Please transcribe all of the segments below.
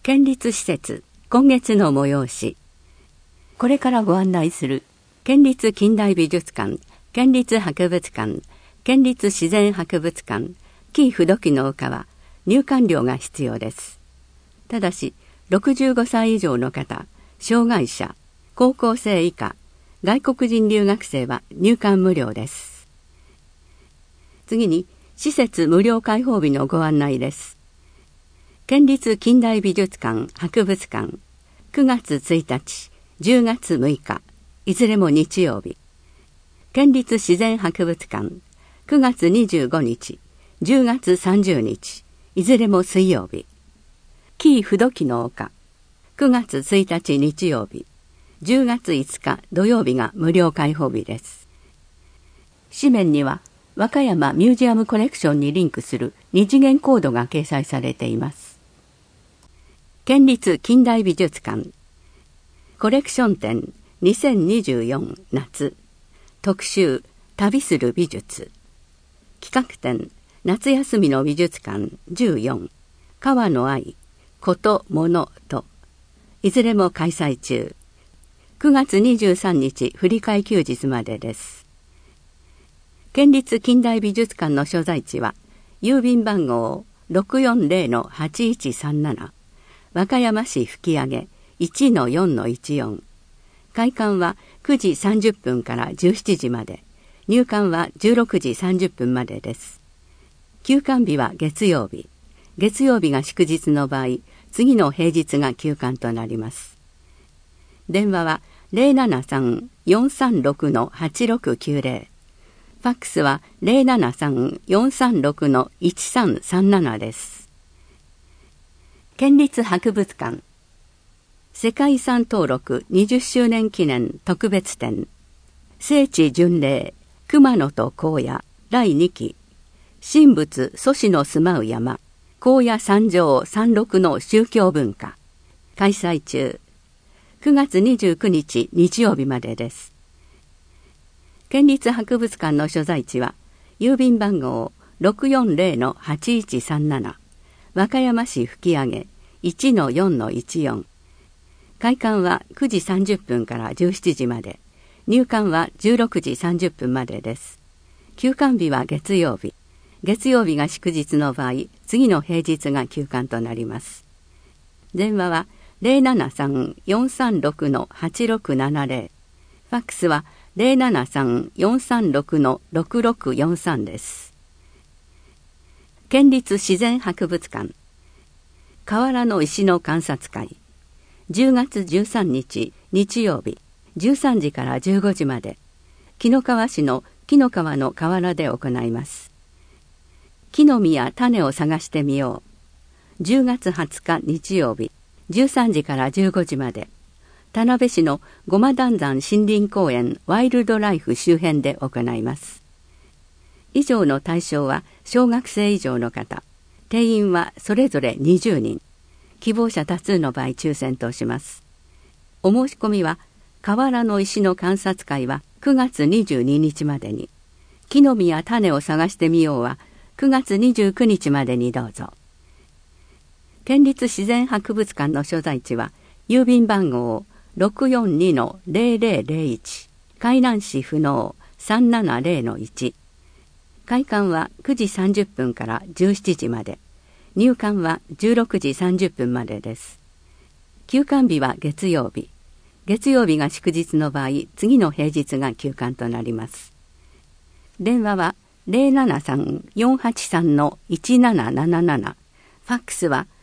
県立施設今月の催し。これからご案内する県立近代美術館、県立博物館、県立自然博物館、紀伊不土記の丘は入館料が必要です。ただし65歳以上の方、障害者、高校生以下、外国人留学生は入館無料です。次に施設無料開放日のご案内です。県立近代美術館博物館9月1日、10月6日、いずれも日曜日。県立自然博物館9月25日、10月30日、いずれも水曜日。紀伊不土記の丘9月1日日曜日、10月5日土曜日が無料開放日です。紙面には和歌山ミュージアムコレクションにリンクする二次元コードが掲載されています。県立近代美術館コレクション展2024夏特集旅する美術企画展夏休みの美術館14川の愛こと物といずれも開催中。9月23日振り替え休日までです。県立近代美術館の所在地は郵便番号 640-8137 和歌山市吹上 1-4-14 開館は9時30分から17時まで、入館は16時30分までです。休館日は月曜日。月曜日が祝日の場合、次の平日が休館となります。電話は 073-436-8690。ファックスは 073-436-1337 です。県立博物館世界遺産登録20周年記念特別展聖地巡礼熊野と荒野第2期神仏祖師の住まう山荒野三条三六の宗教文化開催中。9月29日日曜日までです。県立博物館の所在地は郵便番号 640-8137 和歌山市吹上 1-4-14 開館は9時30分から17時まで、入館は16時30分までです。休館日は月曜日。月曜日が祝日の場合、次の平日が休館となります。電話は 073-436-8670。ファックスは 073-436-6643 です。県立自然博物館河原の石の観察会10月13日日曜日13時から15時まで紀の川市の紀の川の河原で行います。木の実や種を探してみよう10月20日日曜日13時から15時まで田辺市のごまだん山森林公園ワイルドライフ周辺で行います。以上の対象は小学生以上の方、定員はそれぞれ20人、希望者多数の場合抽選とします。お申し込みは河原の石の観察会は9月22日までに、木の実や種を探してみようは9月29日までにどうぞ。県立自然博物館の所在地は郵便番号 642-0001 海南市不能 370-1 開館は9時30分から17時まで、入館は16時30分までです。休館日は月曜日。月曜日が祝日の場合、次の平日が休館となります。電話は 073-483-1777。ファックスは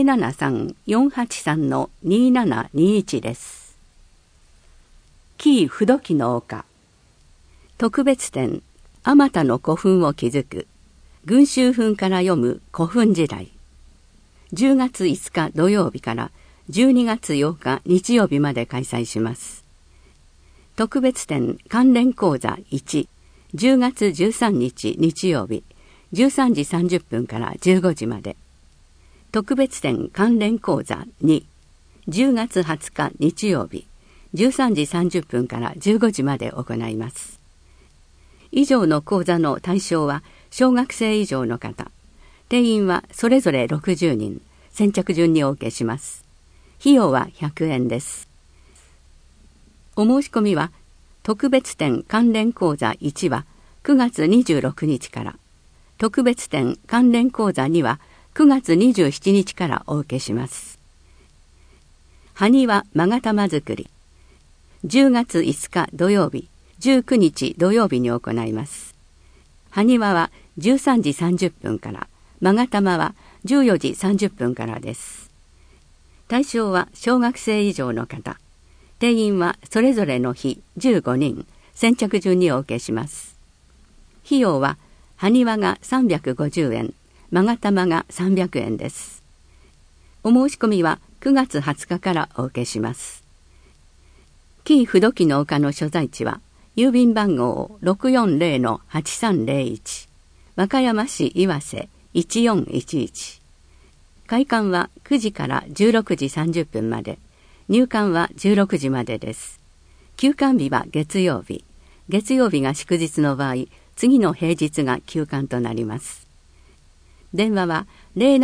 073-483-2721 です。紀伊不土記の丘特別展あまたの古墳を築く群衆墳から読む古墳時代10月5日土曜日から12月8日日曜日まで開催します。特別展関連講座1 10月13日日曜日13時30分から15時まで、特別展関連講座2 10月20日日曜日13時30分から15時まで行います。以上の講座の対象は小学生以上の方、定員はそれぞれ60人、 先着順にお受けします。費用は100円です。お申し込みは、特別展関連講座1は9月26日から、特別展関連講座2は9月27日からお受けします。埴輪勾玉作り、10月5日土曜日、19日土曜日に行います。埴輪は13時30分から、勾玉は14時30分からです。対象は小学生以上の方。定員はそれぞれの日15人、先着順にお受けします。費用は、埴輪が350円、勾玉が300円です。お申し込みは9月20日からお受けします。紀伊不土記の丘の所在地は、郵便番号 640-8301、和歌山市岩瀬1411。開館は9時から16時30分まで。入館は16時までです。休館日は月曜日。月曜日が祝日の場合、次の平日が休館となります。電話は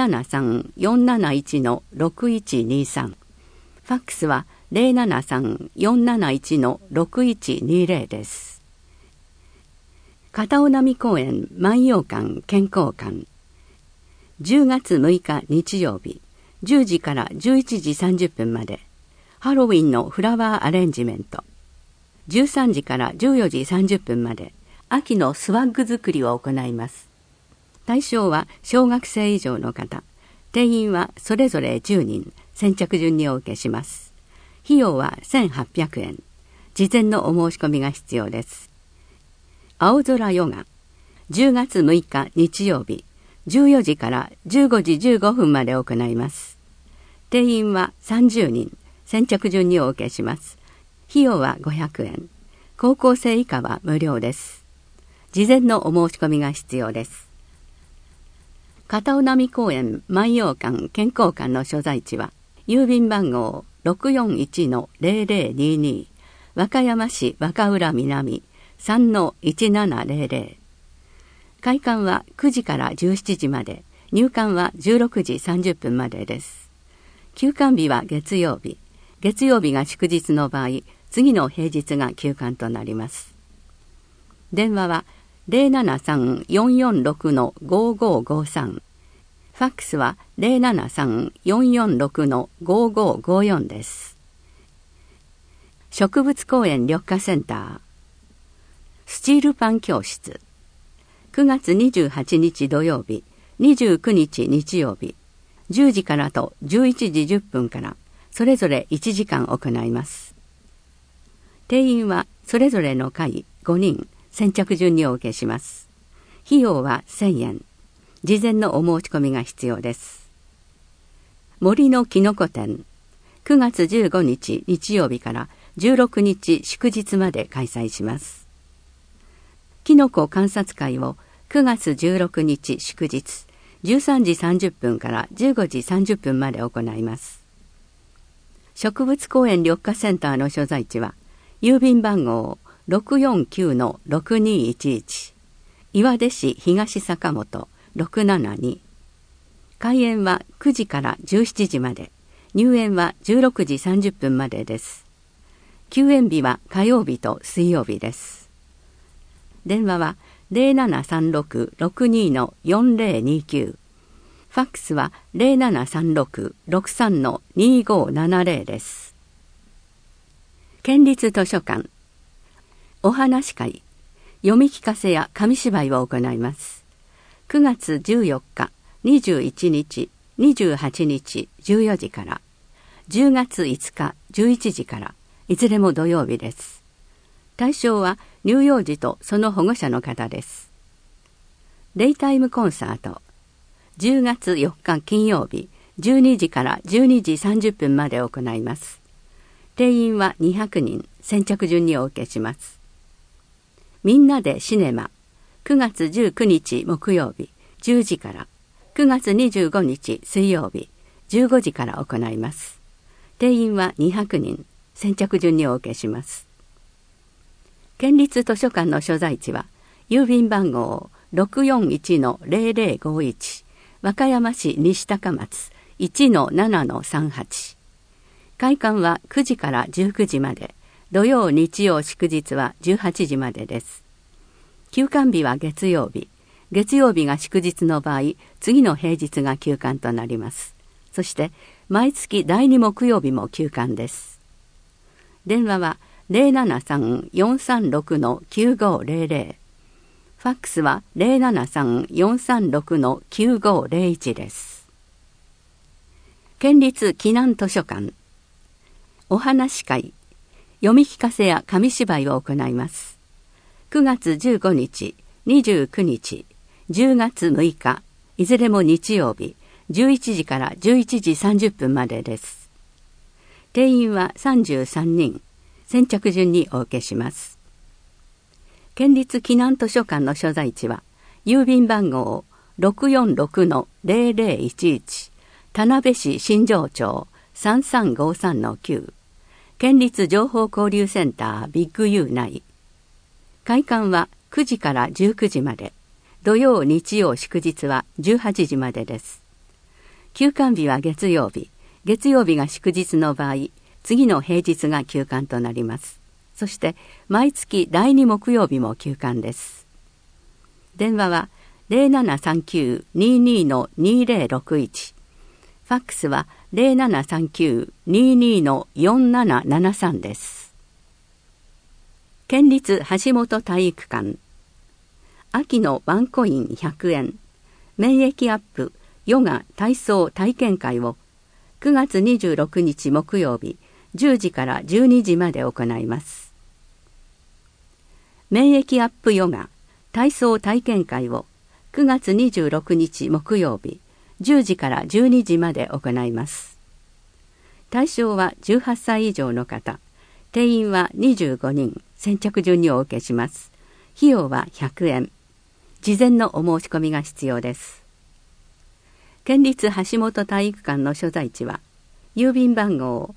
073-471-6123。ファックスは 073-471-6120 です。片尾波公園万葉館健康館。10月6日日曜日、10時から11時30分まで。ハロウィンのフラワーアレンジメント。13時から14時30分まで秋のスワッグ作りを行います。対象は小学生以上の方。定員はそれぞれ10人、先着順にお受けします。費用は1800円。事前のお申し込みが必要です。青空ヨガ。10月6日日曜日、14時から15時15分まで行います。定員は30人。先着順にお受けします。費用は500円。高校生以下は無料です。事前のお申し込みが必要です。片尾波公園万葉館健康館の所在地は、郵便番号 641-0022、和歌山市若浦南 3-1700。開館は9時から17時まで、入館は16時30分までです。休館日は月曜日。月曜日が祝日の場合、次の平日が休館となります。電話は 073-446-5553。ファックスは 073-446-5554 です。植物公園緑化センター。スチールパン教室。9月28日土曜日、29日日曜日、10時からと11時10分から、それぞれ1時間行います。定員はそれぞれの会5人、先着順にお受けします。費用は1000円。事前のお申し込みが必要です。森のきのこ展。9月15日日曜日から16日祝日まで開催します。きのこ観察会を9月16日祝日、13時30分から15時30分まで行います。植物公園緑化センターの所在地は、郵便番号 649-6211、岩出市東坂本672。開園は9時から17時まで、入園は16時30分までです。休園日は火曜日と水曜日です。電話は 0736-62-4029。ファックスは 0736-63-2570 です。県立図書館。お話会、読み聞かせや紙芝居を行います。9月14日、21日、28日14時から、10月5日11時から、いずれも土曜日です。対象は乳幼児とその保護者の方です。デイタイムコンサート。10月4日金曜日、12時から12時30分まで行います。定員は200人、先着順にお受けします。みんなでシネマ。9月19日木曜日、10時から、9月25日水曜日、15時から行います。定員は200人、先着順にお受けします。県立図書館の所在地は、郵便番号 641-0051、和歌山市西高松 1-7-38。開館は9時から19時まで、土曜日曜祝日は18時までです。休館日は月曜日。月曜日が祝日の場合、次の平日が休館となります。そして毎月第2木曜日も休館です。電話は 073-436-9500。ファックスは 073-436-9501 です。県立紀南図書館。お話会、読み聞かせや紙芝居を行います。9月15日、29日、10月6日、いずれも日曜日、11時から11時30分までです。定員は33人、先着順にお受けします。県立紀南図書館の所在地は、郵便番号 646-0011、田辺市新庄町 3353-9、県立情報交流センタービッグ U 内。開館は9時から19時まで、土曜日曜祝日は18時までです。休館日は月曜日。月曜日が祝日の場合、次の平日が休館となります。そして毎月第2木曜日も休館です。電話は 0739-22-2061。ファックスは 0739-22-4773 です。県立橋本体育館。秋のワンコイン100円、免疫アップ、ヨガ体操体験会を9月26日木曜日10時から12時まで行います。免疫アップヨガ体操体験会を9月26日木曜日10時から12時まで行います。対象は18歳以上の方、定員は25人、先着順にお受けします。費用は100円。事前のお申し込みが必要です。県立橋本体育館の所在地は、郵便番号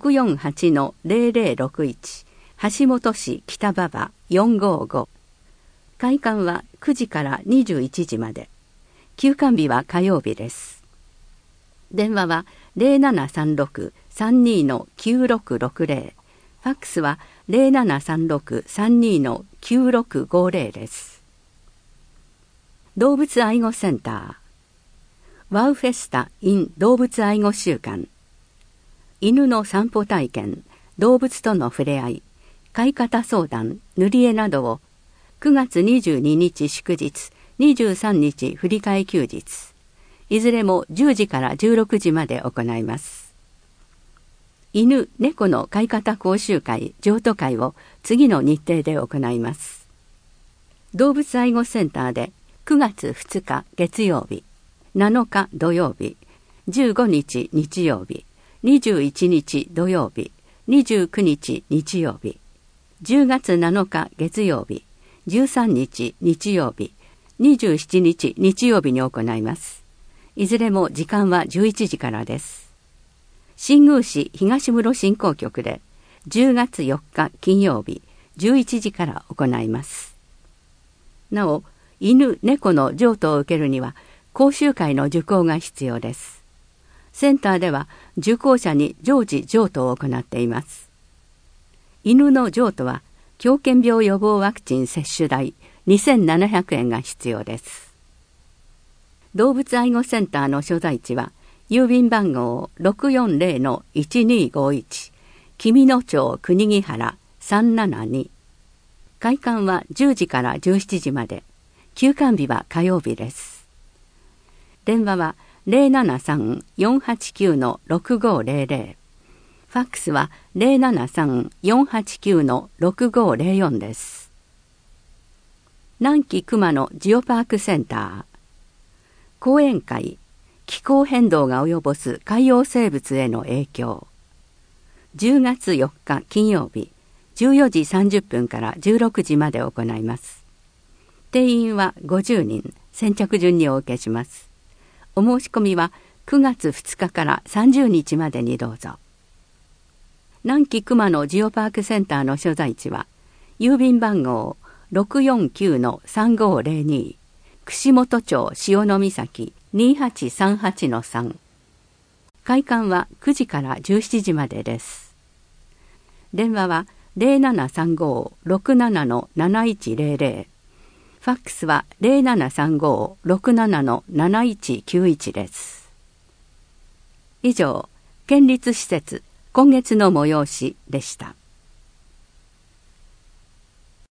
648-0061、橋本市北馬場455。開館は9時から21時まで。休館日は火曜日です。電話は 0736-32-9660。ファックスは 0736-32-9650 です。動物愛護センター。ワウフェスタ in 動物愛護週間。犬の散歩体験、動物との触れ合い、飼い方相談、塗り絵などを9月22日祝日、23日振り替え休日、いずれも10時から16時まで行います。犬・猫の飼い方講習会・譲渡会を次の日程で行います。動物愛護センターで9月2日月曜日、7日土曜日、15日日曜日、21日土曜日、29日日曜日、10月7日月曜日、13日日曜日、27日日曜日に行います。いずれも時間は11時からです。新宮市東室振興局で10月4日金曜日11時から行います。なお、犬・猫の譲渡を受けるには講習会の受講が必要です。センターでは受講者に常時譲渡を行っています。犬の譲渡は狂犬病予防ワクチン接種代2700円が必要です。動物愛護センターの所在地は郵便番号 640-1251 紀美野町国木原372。開館は10時から17時まで。休館日は火曜日です。電話は 073-489-6500。ファックスは 073-489-6504 です。南紀熊野ジオパークセンター。講演会、気候変動が及ぼす海洋生物への影響。10月4日金曜日、14時30分から16時まで行います。定員は50人、先着順にお受けします。お申し込みは9月2日から30日までにどうぞ。南紀熊野ジオパークセンターの所在地は、郵便番号 649-3502 串本町潮岬 2838-3。 開館は9時から17時までです。電話は 0735-67-7100、ファックスは 0735-67-7191 です。以上、県立施設今月の催しでした。